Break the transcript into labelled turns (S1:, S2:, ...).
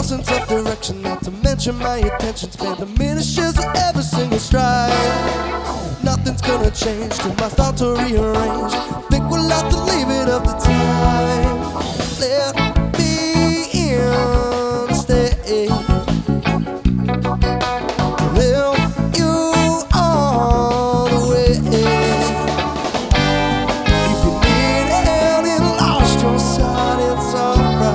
S1: lost sense of direction, not to mention my attention span diminishes with every single stride. Nothing's gonna change till my thoughts are rearranged. Think we'll have to leave it up to time. Let me in.